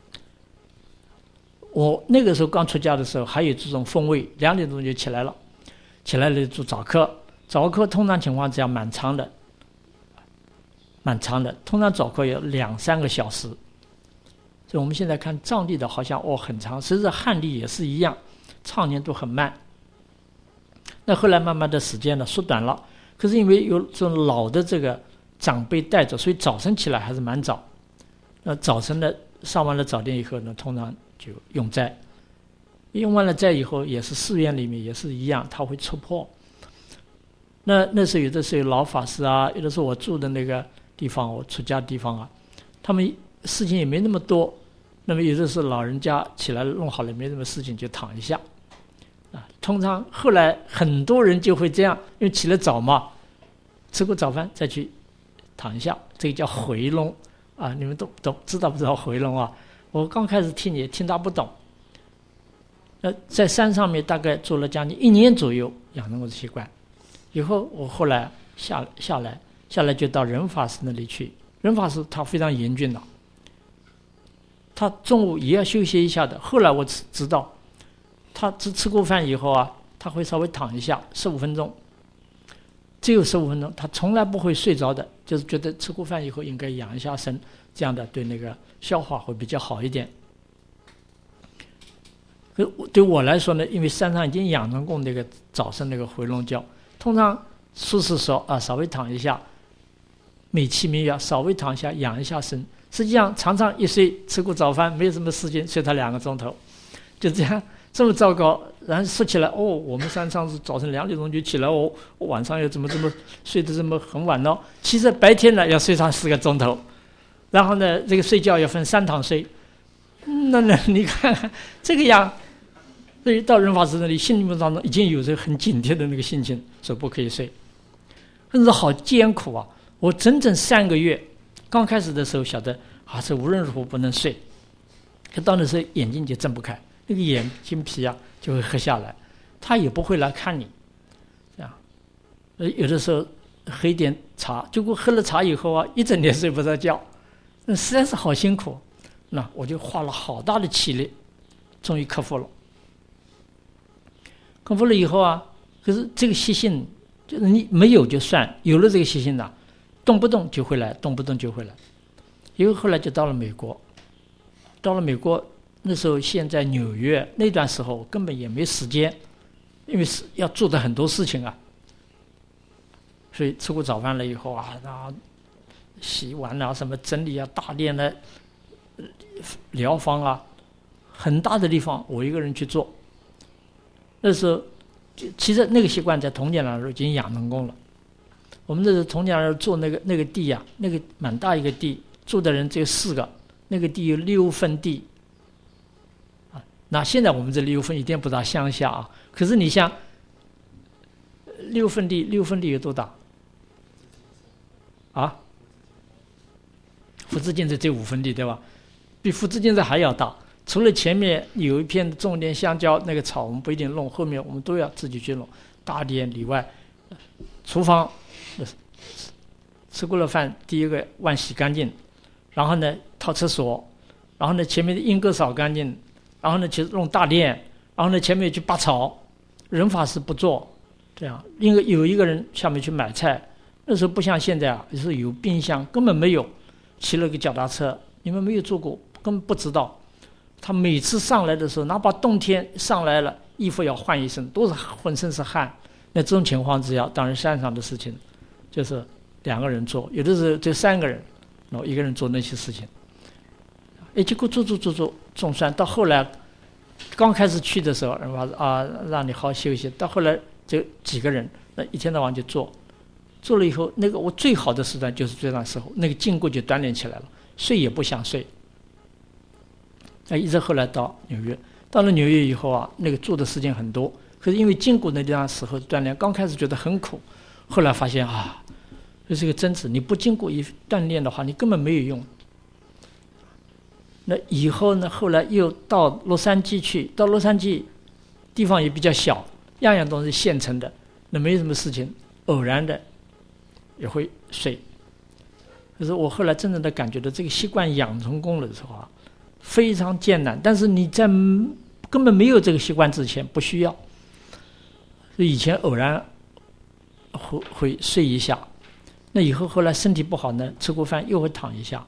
我那个时候刚出家的时候，还有这种风味，两点钟就起来了，起来了做早课。早课通常情况这样蛮长的，蛮长的，通常早课有两三个小时。所以我们现在看藏地的好像哦很长，实际上汉地也是一样，唱念都很慢。那后来慢慢的时间呢缩短了，可是因为有这种老的这个长辈带着，所以早晨起来还是蛮早。那早晨的上完了早殿以后呢，通常就用斋，用完了斋以后，也是寺院里面也是一样，他会戳破。那那时候有的时候老法师啊，有的时候我住的那个地方，我出家地方啊，他们事情也没那么多，那么有的时候老人家起来弄好了没什么事情就躺一下啊。通常后来很多人就会这样，因为起得早嘛，吃过早饭再去躺一下，这个叫回笼啊。你们都懂知道不知道回笼啊？我刚开始听也听他不懂。呃，在山上面大概做了将近一年左右，养成过习惯。以后我后来下下来下来就到仁法师那里去。仁法师他非常严峻的，他中午也要休息一下的。后来我知道，他吃吃过饭以后啊，他会稍微躺一下十五分钟。 只有十五分钟，他从来不会睡着的，就是觉得吃过饭以后应该养一下身，这样的对那个消化会比较好一点。对我来说呢，因为山上已经养成过那个早上那个回笼觉，通常术士说啊，稍微躺一下，美其名曰稍微躺一下养一下身，实际上常常一睡吃过早饭没有什么事情，睡他两个钟头，就这样这么糟糕。然后说起来哦，我们山上是早晨两点钟就起来哦，晚上又怎么怎么睡得这么很晚呢？其实白天呢要睡上四个钟头，然后呢这个睡觉要分三堂睡，那那你看看这个样，所以到仁法师那里心里面当中已经有这个很警惕的那个心情，说不可以睡，真是好艰苦啊！我整整三个月，刚开始的时候晓得啊，这无论如何不能睡，可到那时候眼睛就睁不开，那个眼睛皮啊就会黑下来，他也不会来看你，这样，呃，有的时候喝一点茶，结果喝了茶以后啊，一整天睡不着觉，那实在是好辛苦。那我就花了好大的气力，终于克服了。克服了以后啊，可是这个习性就是你没有就算，有了这个习性呢，动不动就会来，动不动就会来。因为后来就到了美国，到了美国那时候，现在纽约那段时候根本也没时间，因为是要做的很多事情啊。所以吃过早饭了以后啊，然后洗碗啊，什么整理啊，大量的疗方啊，很大的地方我一个人去做。那时候，其实那个习惯在童年的时候已经养成功了。我们那时候童年的时候做那个那个地呀、啊，那个蛮大一个地，住的人只有四个，那个地有六分地。啊，那现在我们这六分一定不大乡下啊，可是你像六分地，六分地有多大？啊？福智建设这五分地对吧？比福智建设还要大。除了前面有一片种点香蕉，那个草我们不一定弄，后面我们都要自己去弄。大殿里外，厨房吃过了饭，第一个碗洗干净，然后呢掏厕所，然后呢前面的阴沟扫干净，然后呢去弄大殿，然后呢前面去拔草。人法师不做，这样，因为有一个人下面去买菜。那时候不像现在啊，就是有冰箱，根本没有。骑了个脚踏车，你们没有坐过，根本不知道。他每次上来的时候，哪怕冬天上来了，衣服要换一身，都是浑身是汗。那这种情况之下，当然山上的事情就是两个人做，有的时候就三个人，然后一个人做那些事情。哎，结果做做做做，总算到后来，刚开始去的时候，人家说啊，让你好好休息。到后来就几个人，那一天到晚就做，做了以后，那个我最好的时段就是这段时候，那个筋骨就锻炼起来了，睡也不想睡。哎，一直后来到纽约，到了纽约以后啊，那个做的时间很多，可是因为筋骨那段时候锻炼，刚开始觉得很苦，后来发现啊，这是个真实，你不筋骨一锻炼的话，你根本没有用。那以后呢，后来又到洛杉矶去，到洛杉矶地方也比较小，样样都是现成的，那没什么事情，偶然的也会睡。可是我后来真正的感觉到这个习惯养成功了的时候啊，非常艰难，但是你在根本没有这个习惯之前不需要。所以以前偶然会会睡一下，那以后后来身体不好呢，吃过饭又会躺一下。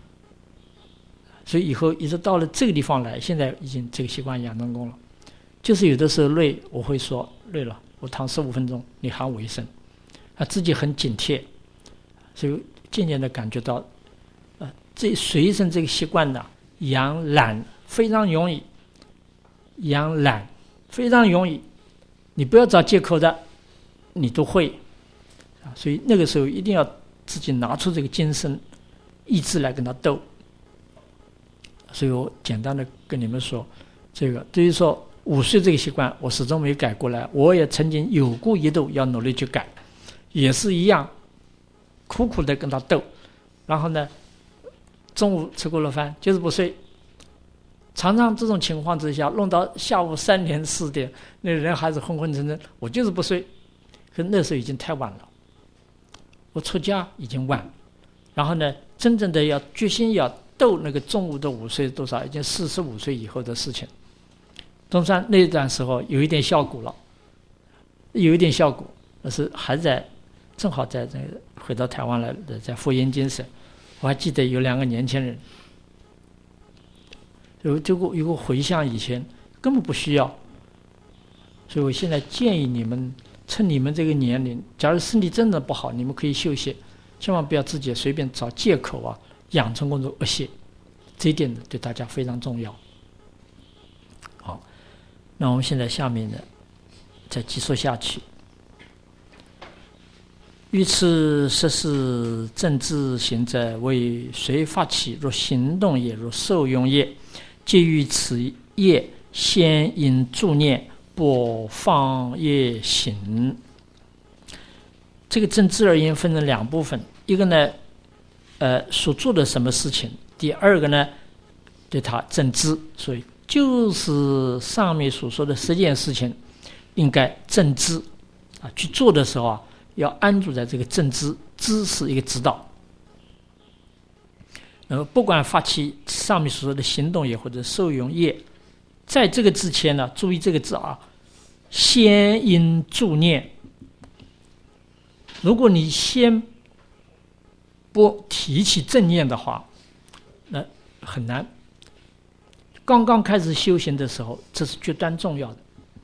所以以后一直到了这个地方来，现在已经这个习惯养成功了。就是有的时候累，我会说累了，我躺十五分钟，你喊我一声，啊，自己很警惕，所以渐渐的感觉到，呃，这随身这个习惯呢，养懒非常容易，养懒非常容易，你不要找借口的，你都会，啊，所以那个时候一定要自己拿出这个精神意志来跟他斗。所以我简单的跟你们说，这个至于说午睡这个习惯，我始终没改过来。我也曾经有过一度要努力去改，也是一样，苦苦的跟他斗。然后呢，中午吃过了饭就是不睡，常常这种情况之下，弄到下午三点四点，那人还是昏昏沉沉，我就是不睡。可那时候已经太晚了，我出家已经晚，然后呢，真正的要决心要斗那个中午的午睡多少，已经四十五岁以后的事情。总算那段时候有一点效果了，有一点效果，但是还在正好在这个回到台湾来的，在福音精神，我还记得有两个年轻人，有这个有个回想以前根本不需要，所以我现在建议你们趁你们这个年龄，假如身体真的不好，你们可以休息，千万不要自己随便找借口啊，养成工作恶习，这一点呢对大家非常重要。好，那我们现在下面呢再继续下去。欲此实事正知行者，为随发起，若行动也，若受用也。皆于此业，先因助念，不放业行。这个正知而言分成两部分，一个呢，呃，所做的什么事情；第二个呢，对他正知。所以就是上面所说的十件事情，应该正知啊，去做的时候啊。要安住在这个正知，知是一个指导。那么不管发起上面所说的行动业或者受用业，在这个之前呢，注意这个字啊，先因助念。如果你先不提起正念的话，那很难。刚刚开始修行的时候，这是绝对重要的。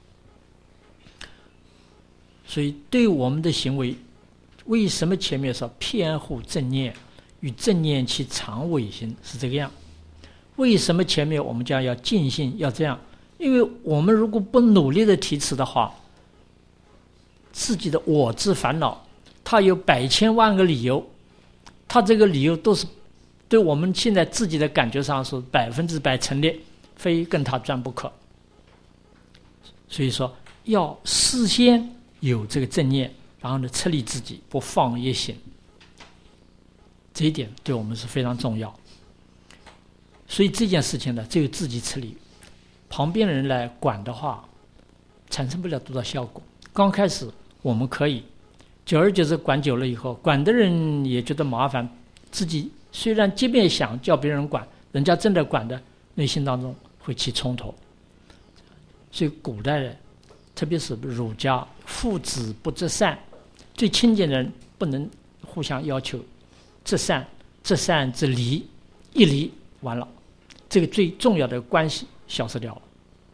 所以对我们的行为，为什么前面说偏护正念，与正念其常违行是这个样？为什么前面我们讲要尽心要这样？因为我们如果不努力的提持的话，自己的我执烦恼，它有百千万个理由，它这个理由都是对我们现在自己的感觉上是百分之百成立，非跟它断不可。所以说要事先有这个正念，然后呢，策立自己，不放业行，这一点对我们是非常重要。所以这件事情呢，只有自己策立，旁边人来管的话，产生不了多大效果。刚开始我们可以，久而久之管久了以后，管的人也觉得麻烦，自己虽然即便想叫别人管，人家真的管的，内心当中会起冲突。所以古代人，特别是儒家，父子不择善，最亲近的人不能互相要求择善，择善则离，一离完了，这个最重要的关系消失掉了。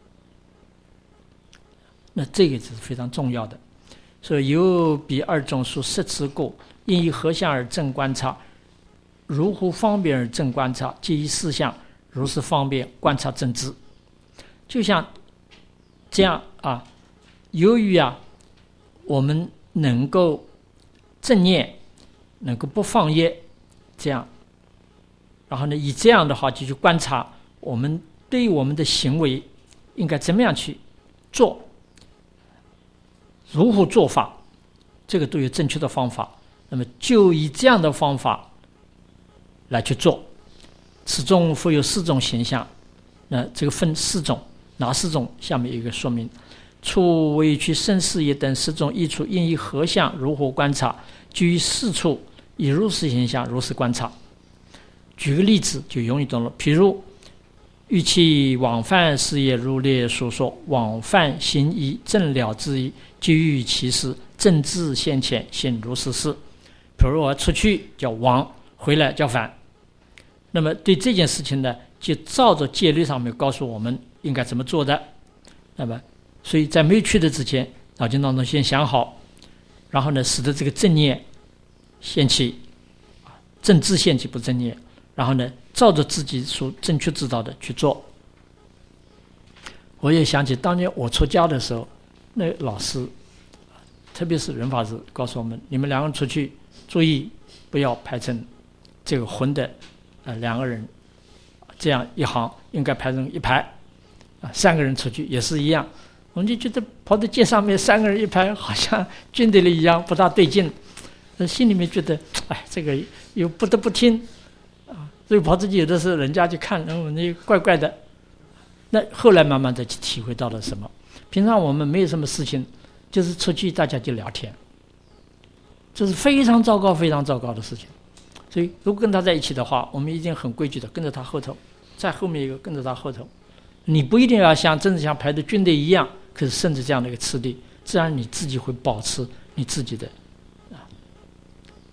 那这个是非常重要的。所以有彼二种属摄持故，因以何相而正观察，如乎方便而正观察，皆以四相如是方便观察正知。就像这样啊，由于啊，我们能够正念，能够不放业，这样，然后呢，以这样的话就去观察我们对我们的行为应该怎么样去做，如何做法，这个都有正确的方法。那么就以这样的方法来去做。此中复有四种形象，那这个分四种，哪四种？下面有一个说明。处为去生死业等十种益处，应以何相如何观察？居于四处，以如是形象如是观察。举个例子就容易懂了。譬如欲其往犯事业，如列所说，往犯行仪正了之意，即欲其事，正知现前，现如是事。比如我出去叫往，回来叫返。那么对这件事情呢，就照着戒律上面告诉我们应该怎么做的。那么所以在没去的之前，脑筋当中先想好，然后呢，使得这个正念现起，正知现起不正念，然后呢，照着自己所正确知道的去做。我也想起当年我出家的时候，那老师，特别是仁法师告诉我们，你们两个人出去注意不要排成这个混的呃两个人，这样一行应该排成一排啊，三个人出去也是一样。我们就觉得跑到街上面三个人一排，好像军队里一样，不大对劲。心里面觉得，哎，这个又不得不听啊，所以跑出去有的时候人家去看，然后那怪怪的。那后来慢慢的去体会到了什么？平常我们没有什么事情，就是出去大家就聊天，这是非常糟糕、非常糟糕的事情。所以如果跟他在一起的话，我们一定很规矩的跟着他后头，在后面一个跟着他后头。你不一定要像真的像排的军队一样，可是甚至这样的一个次第，自然你自己会保持你自己的啊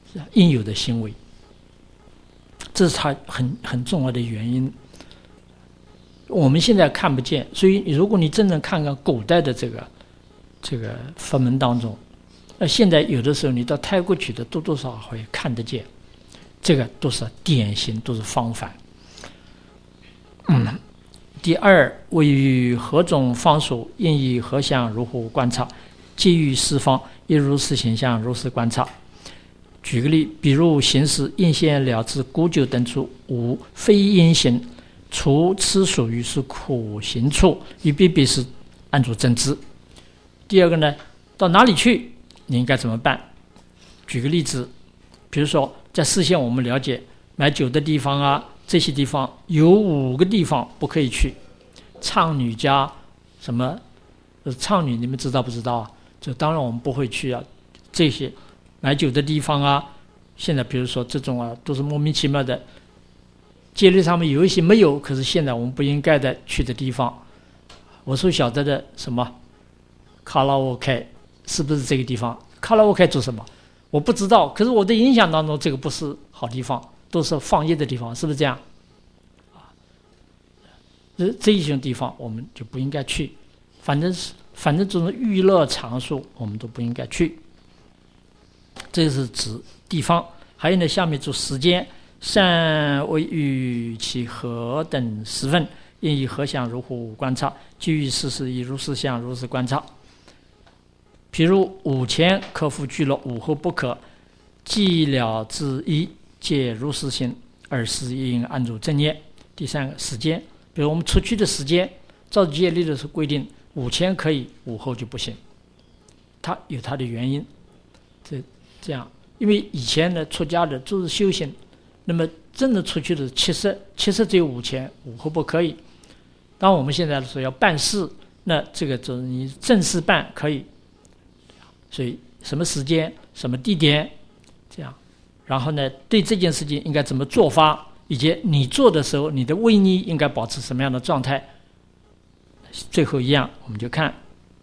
应有的行为。这是它很很重要的原因。我们现在看不见，所以如果你真正看看古代的这个这个佛门当中，那现在有的时候你到泰国去的，多多少少会看得见，这个都是典型，都是方法。嗯，第二，位于何种方所，应以何相如何观察，皆于四方，亦如是形象，如是观察。举个例，比如行识应现了知古久等处无非因行，除此属于是苦行处，于必必是按住正知。第二个呢，到哪里去你应该怎么办？举个例子，比如说在四县我们了解买酒的地方啊，这些地方有五个地方不可以去，唱女家什么唱女你们知道不知道啊？这当然我们不会去啊，这些买酒的地方啊，现在比如说这种啊都是莫名其妙的，戒律上面有一些没有，可是现在我们不应该的去的地方。我所晓得的什么卡拉 OK 是不是这个地方？卡拉 OK 做什么我不知道，可是我的印象当中这个不是好地方，都是放业的地方，是不是这样啊？这这一种地方我们就不应该去，反正是反正这种娱乐场所我们都不应该去。这是指地方。还有呢，下面做时间，善为与其何等时分，应以何相如何观察，基于事实以如是相如是观察。譬如午前可复聚落，午后不可，既了之一，皆如是行，二是应按住正念。第三个时间，比如我们出去的时间，照戒律的是规定午前可以，午后就不行，它有它的原因。这这样，因为以前呢出家的都是修行，那么真的出去的七十七十只有午前，午后不可以。当我们现在说要办事，那这个就是你正式办可以，所以什么时间什么地点这样，然后呢对这件事情应该怎么做法，以及你做的时候你的威尼应该保持什么样的状态。最后一样我们就看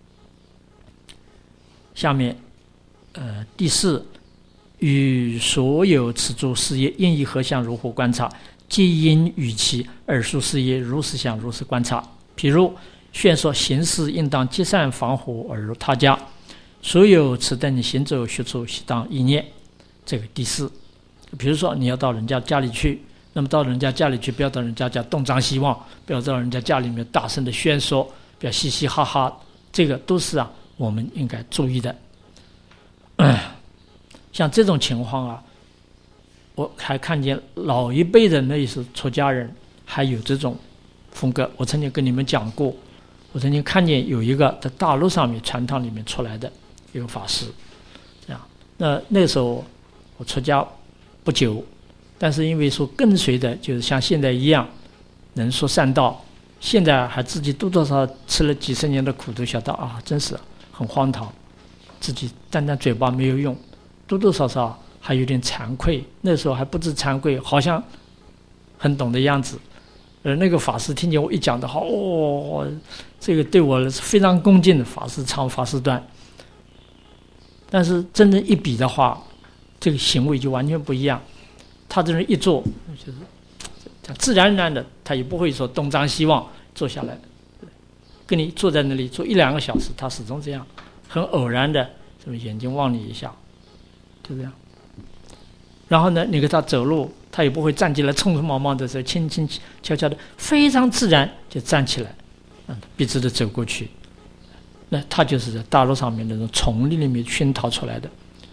下面呃第四，与所有此诸事业应以何相如何观察，皆因与其耳熟事业如是相如是观察。譬如宣说行事应当积善防护而入他家，所有此等行走学处悉当意念。这个第四，比如说你要到人家家里去，那么到人家家里去，不要到人家家东张西望，不要到人家家里面大声的宣说，不要嘻嘻哈哈，这个都是啊我们应该注意的。嗯，像这种情况啊，我还看见老一辈的那些出家人还有这种风格。我曾经跟你们讲过，我曾经看见有一个在大陆上面禅堂里面出来的一个法师，这样。那那时候我出家不久，但是因为说跟随的就是像现在一样能说善道，现在还自己多多少少吃了几十年的苦，都晓得啊，真是很荒唐，自己单单嘴巴没有用，多多少少还有点惭愧。那时候还不知惭愧，好像很懂的样子。而那个法师听见我一讲的话，哦，这个对我是非常恭敬的，法师长法师短。但是真正一比的话，这个行为就完全不一样。他这人一做就是自然而然的，他也不会说东张西望，坐下来跟你坐在那里坐一两个小时，他始终这样，很偶然的什么眼睛望你一下，就这样。然后呢，你给他走路，他也不会站起来匆匆忙忙的时候，轻轻悄悄的，非常自然就站起来，嗯，笔直的走过去。那他就是在大陆上面那种丛林里面熏陶出来的。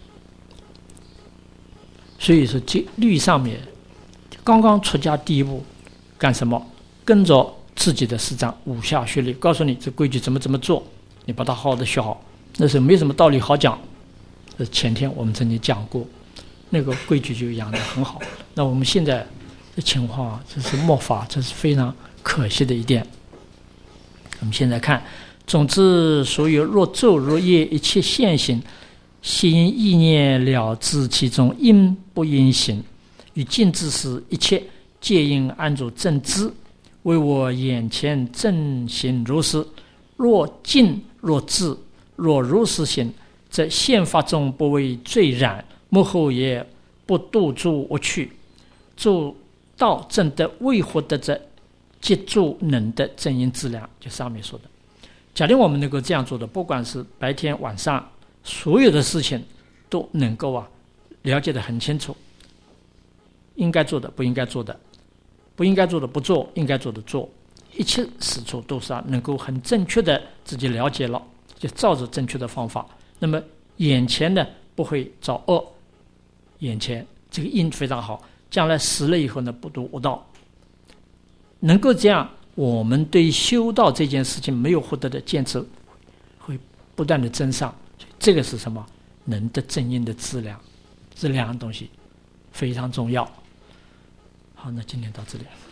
所以说戒律上面刚刚出家第一步干什么？跟着自己的师长五下学律，告诉你这规矩怎么怎么做，你把它好好的学好。那时候没什么道理好讲，这前天我们曾经讲过，那个规矩就养得很好。那我们现在的情况啊，这是末法，这是非常可惜的一点。我们现在看，总之所有若昼若夜一切现行，悉因意念了知其中因不因行，与尽之时一切皆应按住正知，为我眼前正行如是。若尽若智若如是行，则现法中不为罪染，幕后也不度诸恶趣，诸道正得未获得者，即诸能的正因资粮。就上面说的，假定我们能够这样做的，不管是白天晚上，所有的事情都能够啊了解得很清楚，应该做的不应该做的，不应该做的不做，应该做的做，一切事处都是啊能够很正确的自己了解了，就照着正确的方法，那么眼前呢不会造恶，眼前这个因非常好，将来死了以后呢不堕恶道。能够这样，我们对修道这件事情没有获得的见识会不断的增上，这个是什么？能得正因的资粮，这两样东西非常重要。好，那今天到这里。